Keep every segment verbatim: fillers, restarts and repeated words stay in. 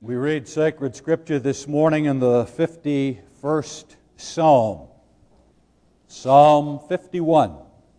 We read sacred scripture this morning in the fifty-first Psalm, Psalm fifty-one.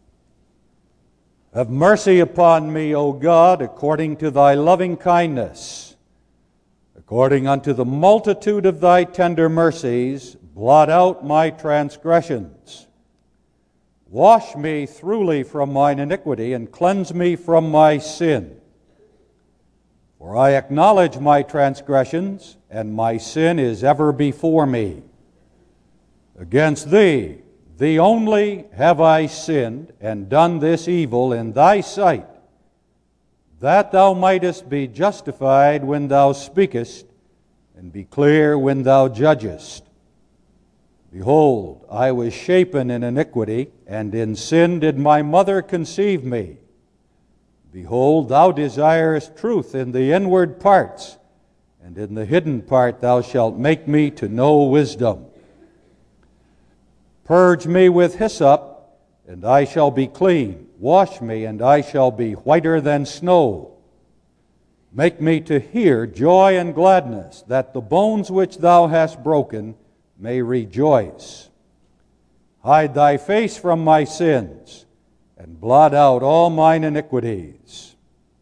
Have mercy upon me, O God, according to thy loving kindness. According unto the multitude of thy tender mercies, blot out my transgressions. Wash me throughly from mine iniquity, and cleanse me from my sin. For I acknowledge my transgressions, and my sin is ever before me. Against thee, thee only, have I sinned, and done this evil in thy sight, that thou mightest be justified when thou speakest, and be clear when thou judgest. Behold, I was shapen in iniquity, and in sin did my mother conceive me. Behold, thou desirest truth in the inward parts, and in the hidden part thou shalt make me to know wisdom. Purge me with hyssop, and I shall be clean. Wash me, and I shall be whiter than snow. Make me to hear joy and gladness, that the bones which thou hast broken may rejoice. Hide thy face from my sins, and blot out all mine iniquities.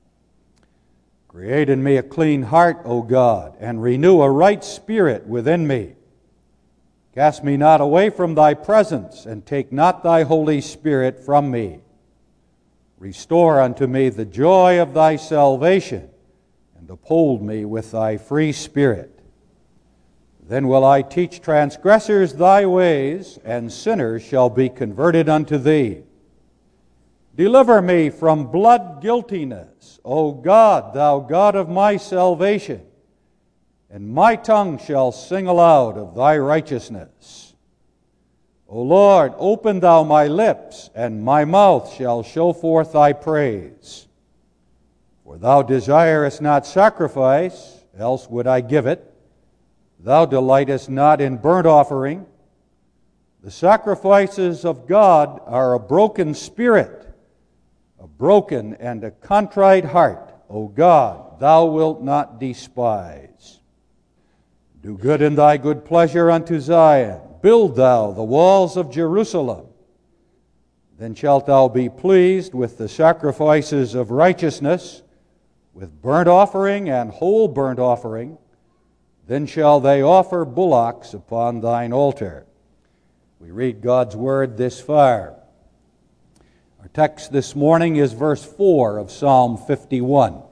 Create in me a clean heart, O God, and renew a right spirit within me. Cast me not away from thy presence, and take not thy Holy Spirit from me. Restore unto me the joy of thy salvation, and uphold me with thy free spirit. Then will I teach transgressors thy ways, and sinners shall be converted unto thee. Deliver me from blood guiltiness, O God, thou God of my salvation, and my tongue shall sing aloud of thy righteousness. O Lord, open thou my lips, and my mouth shall show forth thy praise. For thou desirest not sacrifice, else would I give it. Thou delightest not in burnt offering. The sacrifices of God are a broken spirit, a broken and a contrite heart, O God, thou wilt not despise. Do good in thy good pleasure unto Zion. Build thou the walls of Jerusalem. Then shalt thou be pleased with the sacrifices of righteousness, with burnt offering and whole burnt offering. Then shall they offer bullocks upon thine altar. We read God's word this far. Our text this morning is verse four of Psalm fifty-one.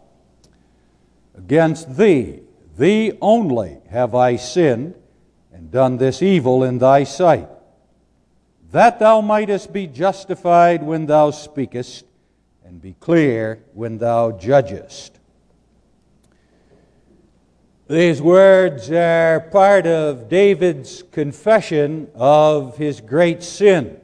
Against thee, thee only, have I sinned, and done this evil in thy sight, that thou mightest be justified when thou speakest, and be clear when thou judgest. These words are part of David's confession of his great sin.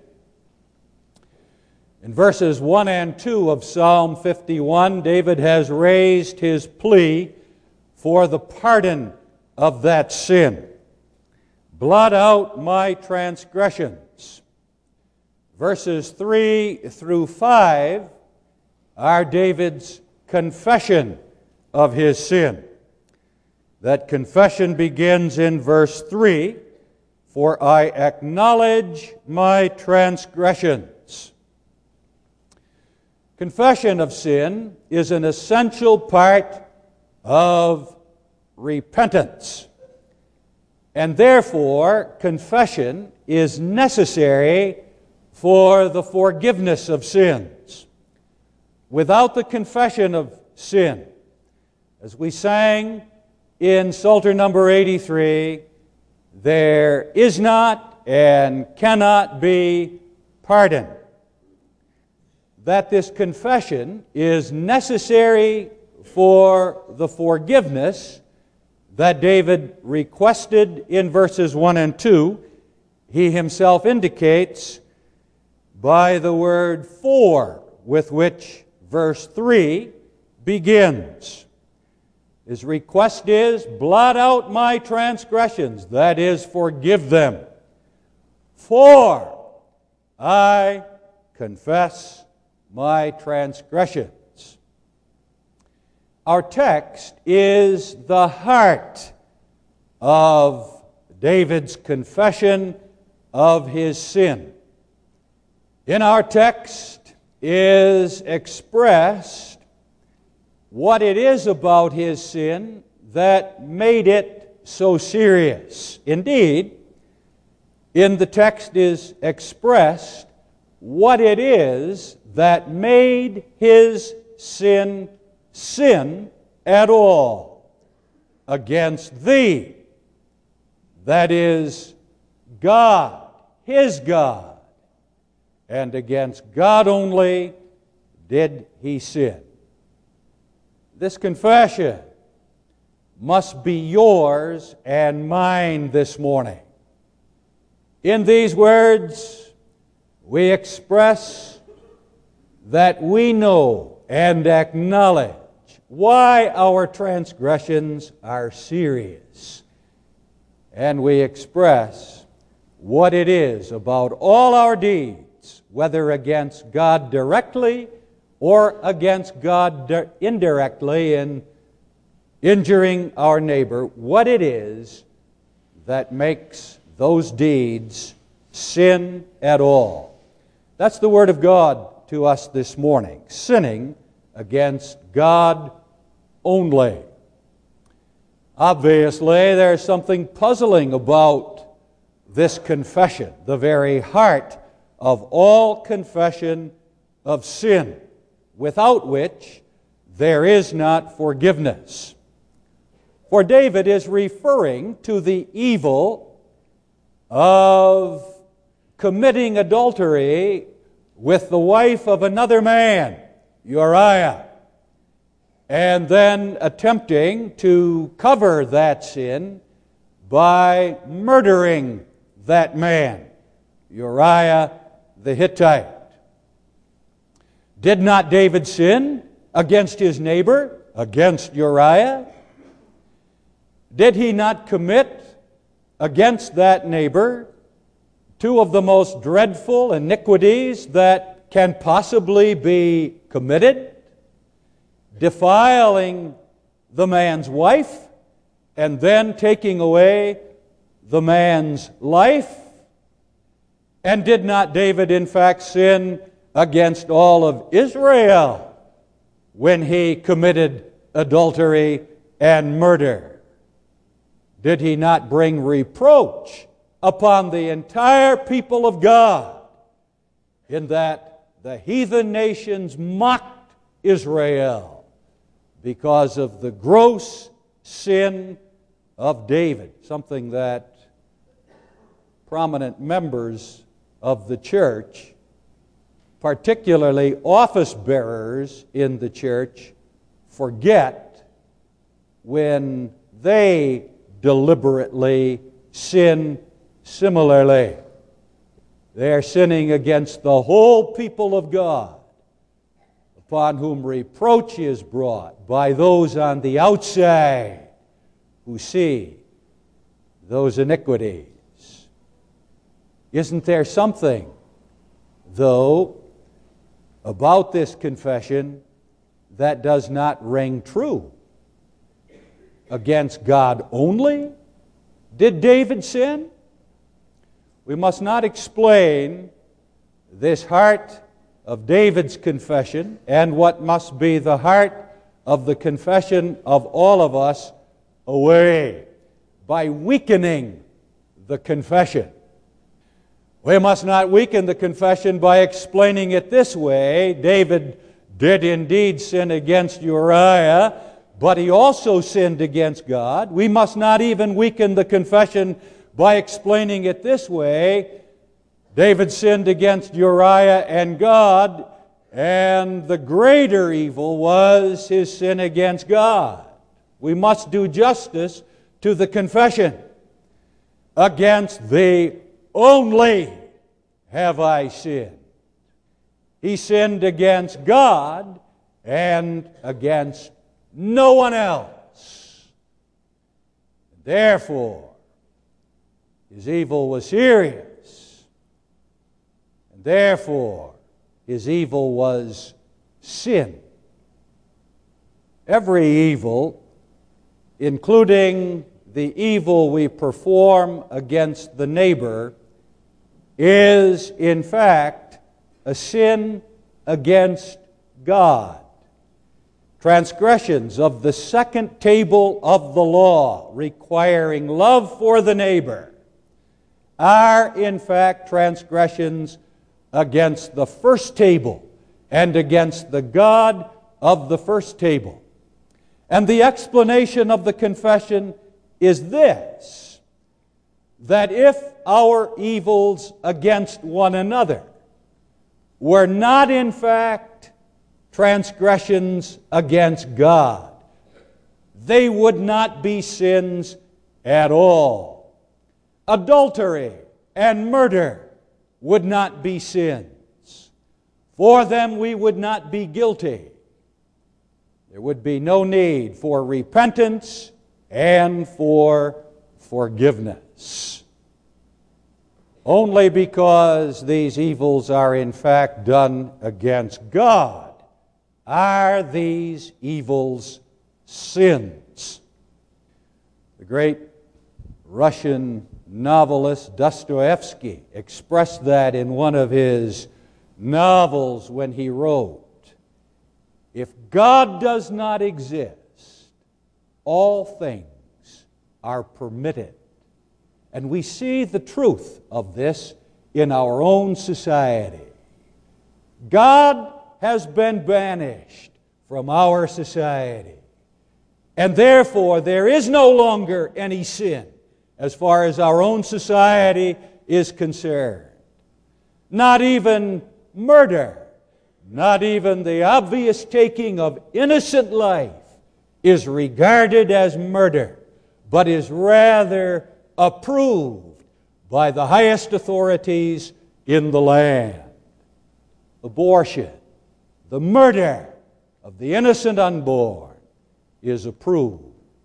In verses one and two of Psalm fifty-one, David has raised his plea for the pardon of that sin. Blot out my transgressions. Verses three through five are David's confession of his sin. That confession begins in verse three, for I acknowledge my transgressions. Confession of sin is an essential part of repentance. And therefore, confession is necessary for the forgiveness of sins. Without the confession of sin, as we sang in Psalter number eighty-three, there is not and cannot be pardon. That this confession is necessary for the forgiveness that David requested in verses one and two, he himself indicates by the word for, with which verse three begins. His request is, blot out my transgressions, that is, forgive them. For I confess my transgressions. Our text is the heart of David's confession of his sin. In our text is expressed what it is about his sin that made it so serious. Indeed, in the text is expressed what it is that made his sin sin at all against thee. That is, God, his God, and against God only did he sin. This confession must be yours and mine this morning. In these words, we express that we know and acknowledge why our transgressions are serious. And we express what it is about all our deeds, whether against God directly or against God indirectly in injuring our neighbor, what it is that makes those deeds sin at all. That's the Word of God to us this morning. Sinning against God only. Obviously, there's something puzzling about this confession, the very heart of all confession of sin, without which there is not forgiveness. For David is referring to the evil of committing adultery with the wife of another man, Uriah, and then attempting to cover that sin by murdering that man, Uriah the Hittite. Did not David sin against his neighbor, against Uriah? Did he not commit against that neighbor two of the most dreadful iniquities that can possibly be committed? Defiling the man's wife and then taking away the man's life? And did not David in fact sin against all of Israel when he committed adultery and murder? Did he not bring reproach upon the entire people of God in that the heathen nations mocked Israel because of the gross sin of David, something that prominent members of the church, particularly office bearers in the church, forget when they deliberately sin similarly. They are sinning against the whole people of God, upon whom reproach is brought by those on the outside who see those iniquities. Isn't there something, though, about this confession that does not ring true? Against God only did David sin? We must not explain this heart of David's confession and what must be the heart of the confession of all of us away by weakening the confession. We must not weaken the confession by explaining it this way. David did indeed sin against Uriah, but he also sinned against God. We must not even weaken the confession by explaining it this way. David sinned against Uriah and God, and the greater evil was his sin against God. We must do justice to the confession. Against thee only have I sinned. He sinned against God and against no one else. Therefore, his evil was serious. And therefore, his evil was sin. Every evil, including the evil we perform against the neighbor, is in fact a sin against God. Transgressions of the second table of the law, requiring love for the neighbor, are in fact transgressions against the first table and against the God of the first table. And the explanation of the confession is this: that if our evils against one another were not in fact transgressions against God, they would not be sins at all. Adultery and murder would not be sins. For them we would not be guilty. There would be no need for repentance and for forgiveness. Only because these evils are in fact done against God are these evils sins. The great Russian novelist Dostoevsky expressed that in one of his novels when he wrote, "If God does not exist, all things are permitted." And we see the truth of this in our own society. God has been banished from our society, and therefore there is no longer any sin as far as our own society is concerned. Not even murder, not even the obvious taking of innocent life is regarded as murder, but is rather approved by the highest authorities in the land. Abortion, the murder of the innocent unborn, is approved.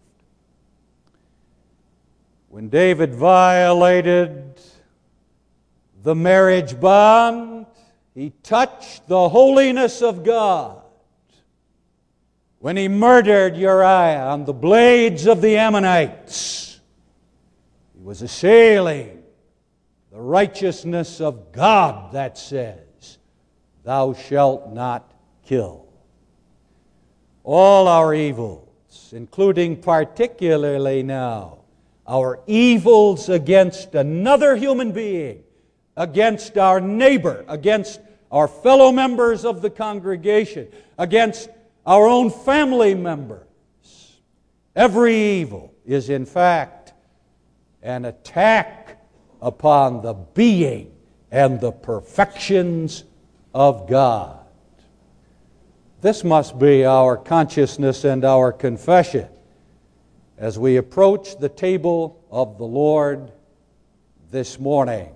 When David violated the marriage bond, he touched the holiness of God. When he murdered Uriah on the blades of the Ammonites, he was assailing the righteousness of God that says, "Thou shalt not kill." All our evils, including particularly now our evils against another human being, against our neighbor, against our fellow members of the congregation, against our own family members. Every evil is in fact an attack upon the being and the perfections of God. This must be our consciousness and our confession as we approach the table of the Lord this morning.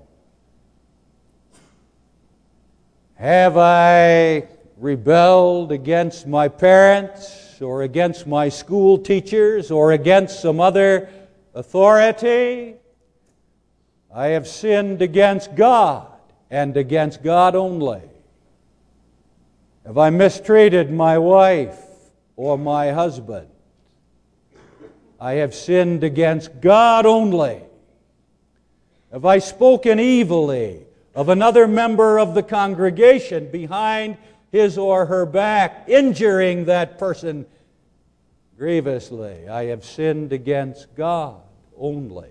Have I rebelled against my parents or against my school teachers or against some other authority? I have sinned against God and against God only. Have I mistreated my wife or my husband? I have sinned against God only. Have I spoken evilly of another member of the congregation behind his or her back, injuring that person grievously? I have sinned against God only.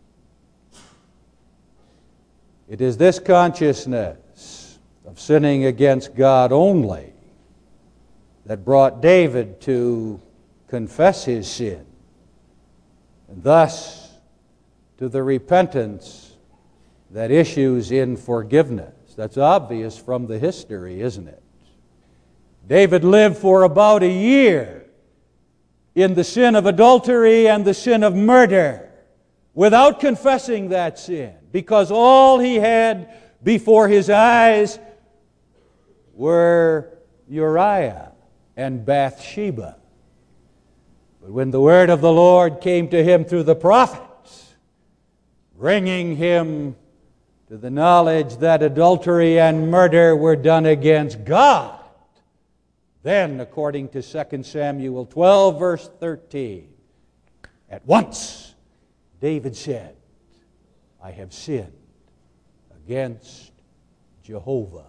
It is this consciousness of sinning against God only that brought David to confess his sin, and thus to the repentance that issues in forgiveness. That's obvious from the history, isn't it? David lived for about a year in the sin of adultery and the sin of murder without confessing that sin, because all he had before his eyes were Uriah and Bathsheba. But when the word of the Lord came to him through the prophets, bringing him to the knowledge that adultery and murder were done against God, Then, according to Second Samuel twelve, verse thirteen, at once David said, I have sinned against Jehovah.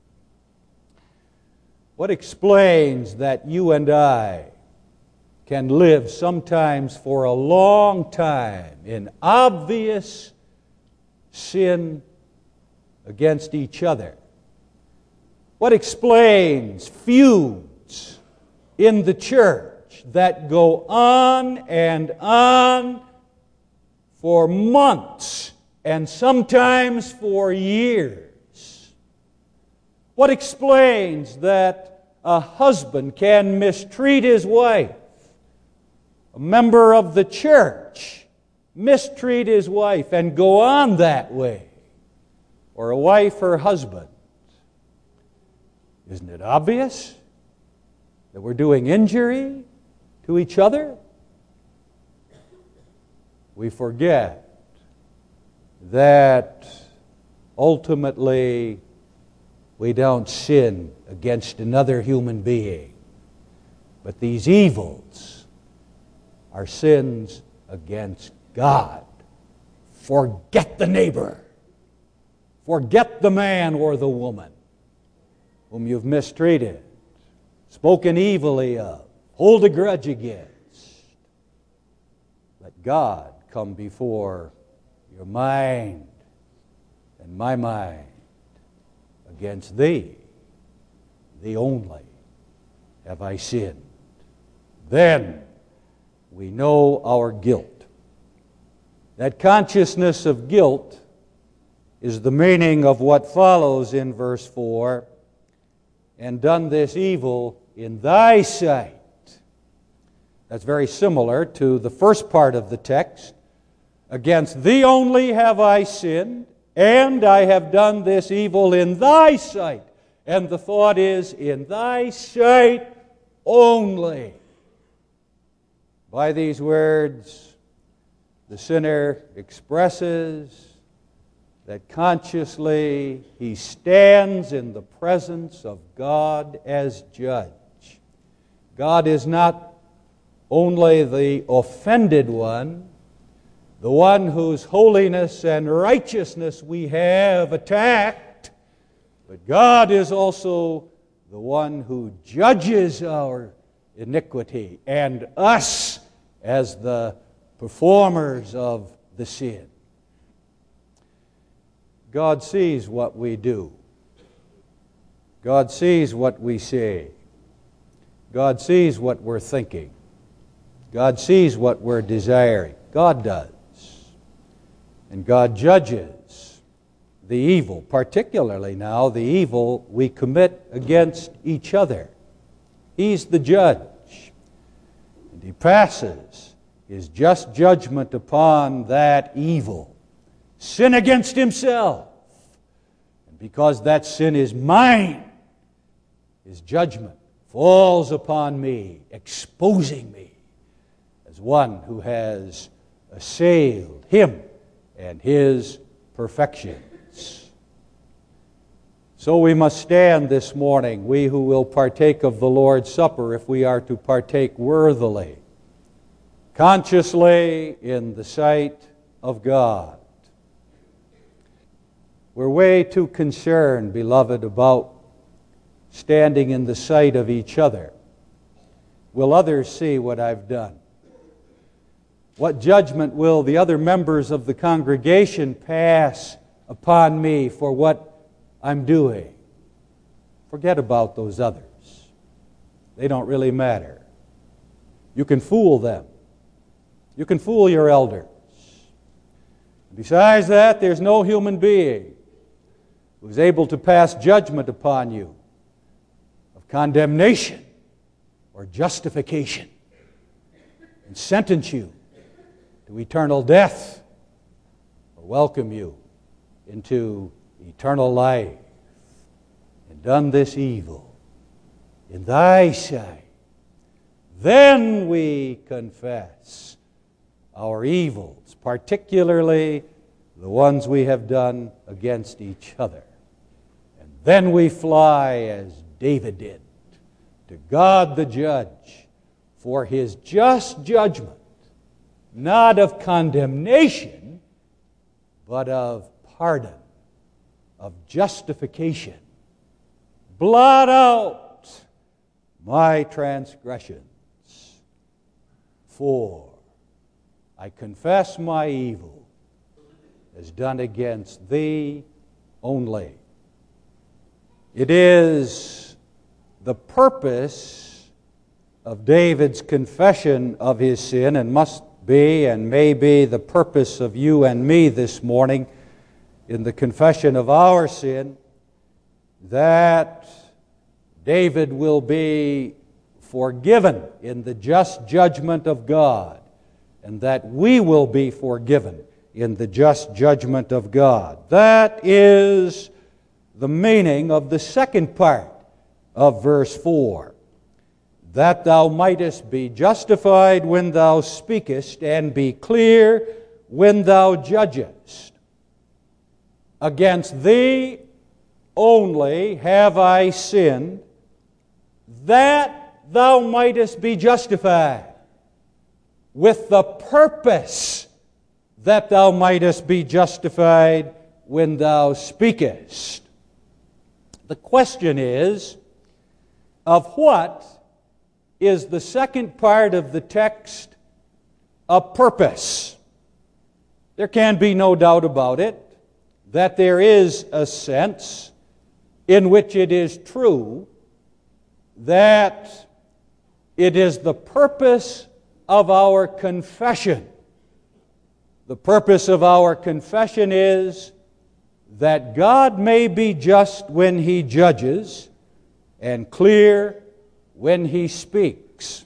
What explains that you and I can live sometimes for a long time in obvious sin against each other? What explains feuds in the church that go on and on for months and sometimes for years? What explains that a husband can mistreat his wife, a member of the church mistreat his wife and go on that way, or a wife her husband? Isn't it obvious that we're doing injury to each other? We forget that ultimately we don't sin against another human being, but these evils are sins against God. Forget the neighbor. Forget the man or the woman whom you've mistreated, spoken evilly of, hold a grudge against. Let God come before your mind and my mind. Against thee, thee only, have I sinned. Then we know our guilt. That consciousness of guilt is the meaning of what follows in verse four. And done this evil in thy sight. That's very similar to the first part of the text. Against thee only have I sinned, and I have done this evil in thy sight. And the thought is, in thy sight only. By these words, the sinner expresses that consciously he stands in the presence of God as judge. God is not only the offended one, the one whose holiness and righteousness we have attacked, but God is also the one who judges our iniquity and us as the performers of the sin. God sees what we do. God sees what we say. God sees what we're thinking. God sees what we're desiring. God does. And God judges the evil, particularly now the evil we commit against each other. He's the judge. And He passes His just judgment upon that evil. Sin against Himself. And because that sin is mine, His judgment falls upon me, exposing me as one who has assailed Him and His perfections. So we must stand this morning, we who will partake of the Lord's Supper, if we are to partake worthily, consciously in the sight of God. We're way too concerned, beloved, about standing in the sight of each other. Will others see what I've done? What judgment will the other members of the congregation pass upon me for what I'm doing? Forget about those others. They don't really matter. You can fool them. You can fool your elders. Besides that, there's no human being who's able to pass judgment upon you of condemnation or justification and sentence you to eternal death or welcome you into eternal life. And done this evil in thy sight, then we confess our evils, particularly the ones we have done against each other. And then we fly, as David did, to God the judge for His just judgment, not of condemnation, but of pardon, of justification. Blot out my transgressions, for I confess my evil is done against Thee only. It is the purpose of David's confession of his sin, and must be and may be the purpose of you and me this morning in the confession of our sin, that David will be forgiven in the just judgment of God, and that we will be forgiven in the just judgment of God. That is the meaning of the second part of verse four. That thou mightest be justified when thou speakest, and be clear when thou judgest. Against Thee only have I sinned, that thou mightest be justified, with the purpose that thou mightest be justified when thou speakest. The question is, of what is the second part of the text a purpose? There can be no doubt about it that there is a sense in which it is true that it is the purpose of our confession. The purpose of our confession is that God may be just when He judges, and clear when He speaks.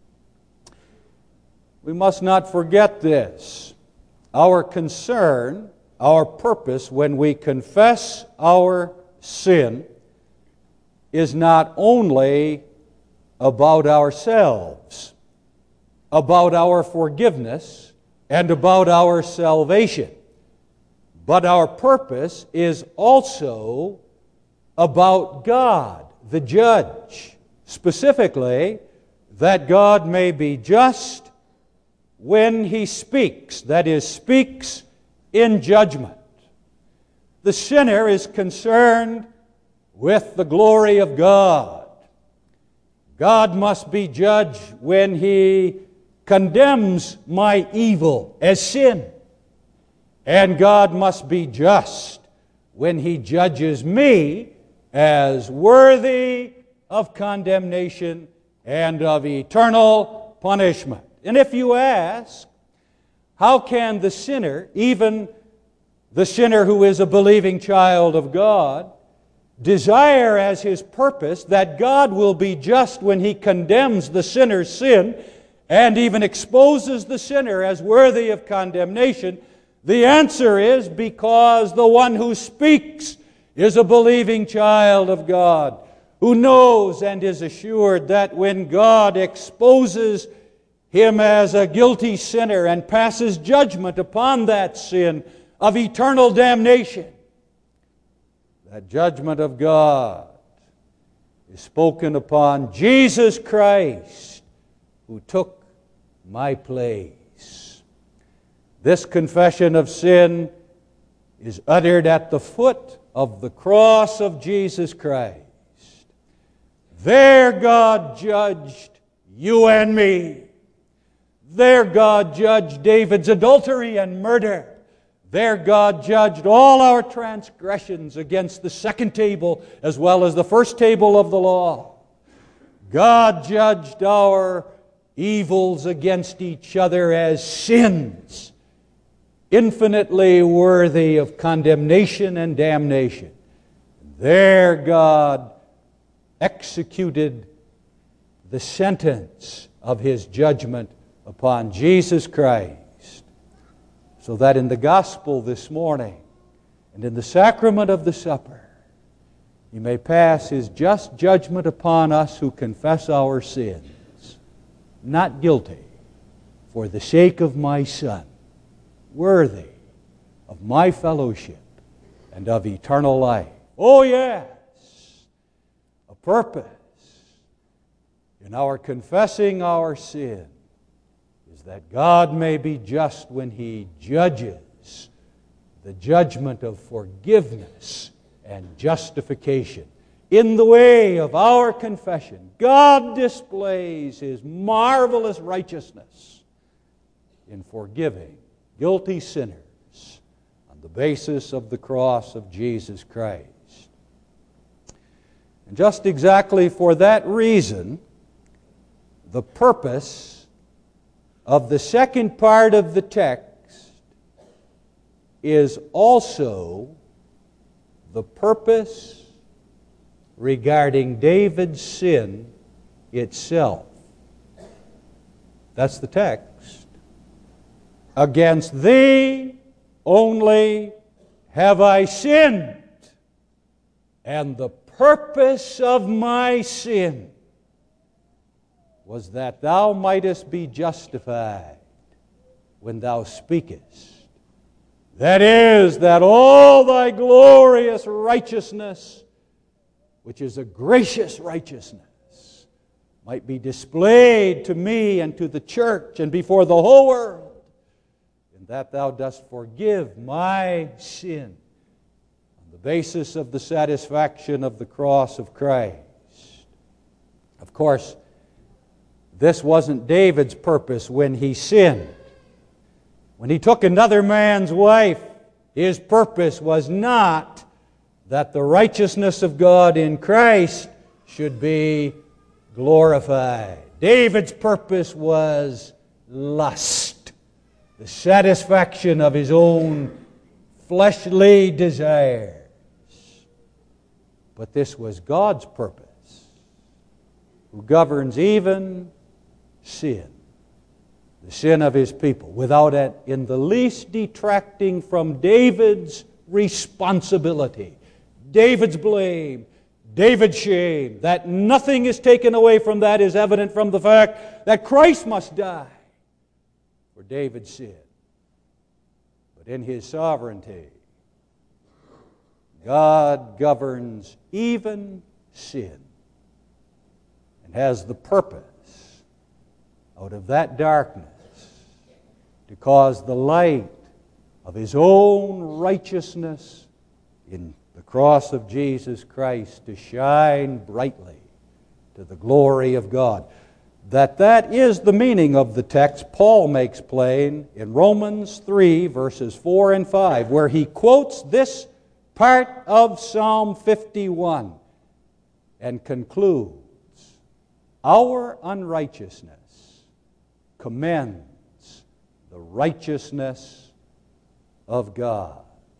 We must not forget this. Our concern, our purpose when we confess our sin is not only about ourselves, about our forgiveness, and about our salvation, but our purpose is also about God, the judge. Specifically, that God may be just when He speaks, that is, speaks in judgment. The sinner is concerned with the glory of God. God must be judge when He condemns my evil as sin. And God must be just when He judges me as worthy of condemnation and of eternal punishment. And if you ask, how can the sinner, even the sinner who is a believing child of God, desire as his purpose that God will be just when He condemns the sinner's sin and even exposes the sinner as worthy of condemnation? The answer is because the one who speaks is a believing child of God, who knows and is assured that when God exposes him as a guilty sinner and passes judgment upon that sin of eternal damnation, that judgment of God is spoken upon Jesus Christ, who took my place. This confession of sin is uttered at the foot of the cross of Jesus Christ. There God judged you and me. There God judged David's adultery and murder. There God judged all our transgressions against the second table as well as the first table of the law. God judged our evils against each other as sins, infinitely worthy of condemnation and damnation. There God executed the sentence of His judgment upon Jesus Christ, so that in the gospel this morning and in the sacrament of the supper, He may pass His just judgment upon us who confess our sins, not guilty, for the sake of my Son, worthy of my fellowship and of eternal life. Oh yes, a purpose in our confessing our sin is that God may be just when He judges, the judgment of forgiveness and justification. In the way of our confession, God displays His marvelous righteousness in forgiving guilty sinners on the basis of the cross of Jesus Christ. And just exactly for that reason, the purpose of the second part of the text is also the purpose regarding David's sin itself. That's the text. Against Thee only have I sinned, and the purpose of my sin was that Thou mightest be justified when Thou speakest. That is, that all Thy glorious righteousness, which is a gracious righteousness, might be displayed to me and to the church and before the whole world, and that Thou dost forgive my sin on the basis of the satisfaction of the cross of Christ. Of course, this wasn't David's purpose when he sinned. When he took another man's wife, his purpose was not that the righteousness of God in Christ should be glorified. David's purpose was lust, the satisfaction of his own fleshly desires. But this was God's purpose, who governs even sin, the sin of His people, without it in the least detracting from David's responsibility, David's blame, David's shame. That nothing is taken away from that is evident from the fact that Christ must die for David's sin. But in His sovereignty, God governs even sin and has the purpose out of that darkness to cause the light of His own righteousness in the cross of Jesus Christ to shine brightly to the glory of God. That that is the meaning of the text Paul makes plain in Romans three, verses four and five, where he quotes this part of Psalm fifty-one and concludes, "Our unrighteousness commends the righteousness of God."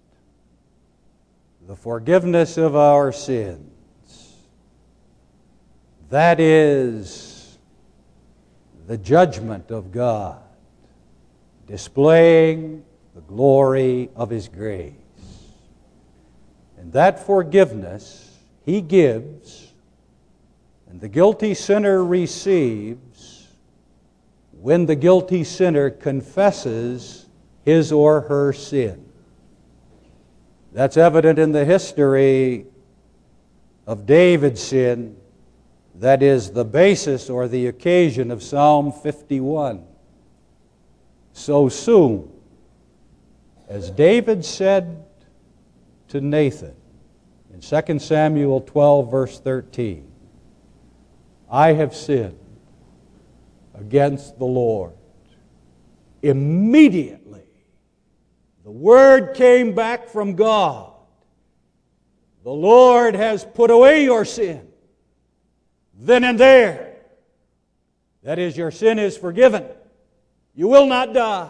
The forgiveness of our sins, that is the judgment of God, displaying the glory of His grace. And that forgiveness He gives, and the guilty sinner receives when the guilty sinner confesses his or her sin. That's evident in the history of David's sin. That is the basis or the occasion of Psalm fifty-one. So soon as David said to Nathan in Second Samuel twelve, verse thirteen, "I have sinned against the Lord," immediately the word came back from God. The Lord has put away your sin. Then and there. That is, your sin is forgiven. You will not die.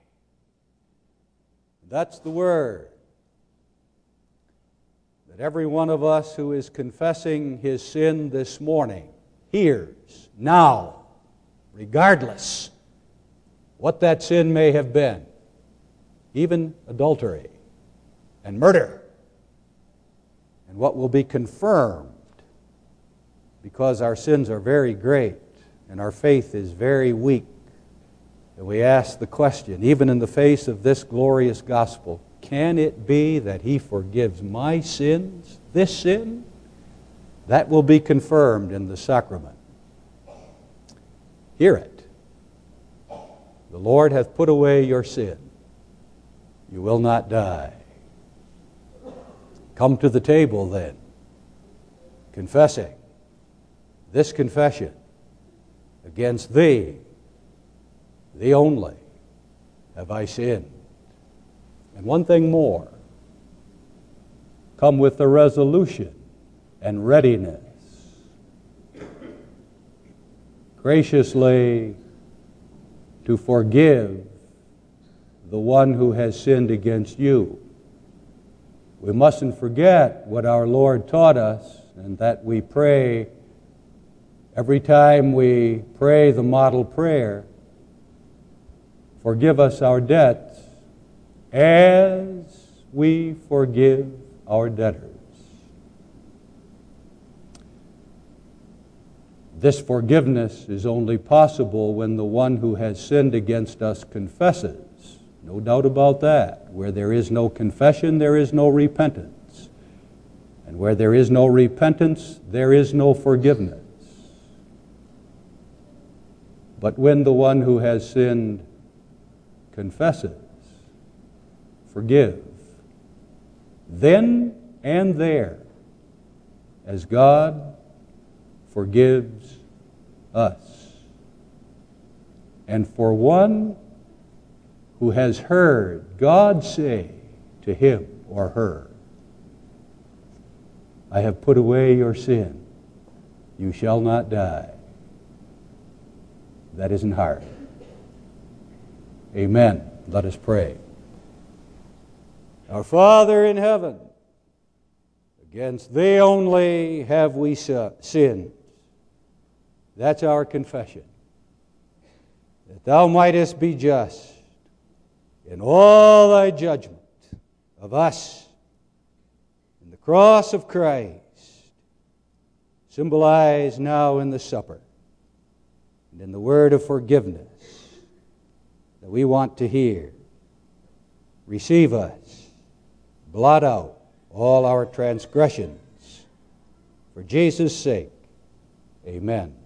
That's the word that every one of us who is confessing his sin this morning hears now, regardless what that sin may have been. Even adultery and murder, and what will be confirmed because our sins are very great and our faith is very weak. And we ask the question, even in the face of this glorious gospel, can it be that He forgives my sins, this sin? That will be confirmed in the sacrament Hear it. The Lord hath put away your sin. You will not die. Come to the table then, confessing this confession against thee, thee only, have I sinned. And one thing more, come with the resolution and readiness, graciously to forgive the one who has sinned against you. We mustn't forget what our Lord taught us, and that we pray every time we pray the model prayer, forgive us our debts as we forgive our debtors. This forgiveness is only possible when the one who has sinned against us confesses. No doubt about that. Where there is no confession, there is no repentance. And where there is no repentance, there is no forgiveness. But when the one who has sinned confesses, forgive, then and there, as God forgives us. And for one who has heard God say to him or her, I have put away your sin, you shall not die. That isn't hard. Amen. Let us pray. Our Father in heaven, against thee only have we sinned. That's our confession. That thou mightest be just in all thy judgment of us in the cross of Christ, symbolized now in the supper and in the word of forgiveness that we want to hear. Receive us, blot out all our transgressions. For Jesus' sake, amen.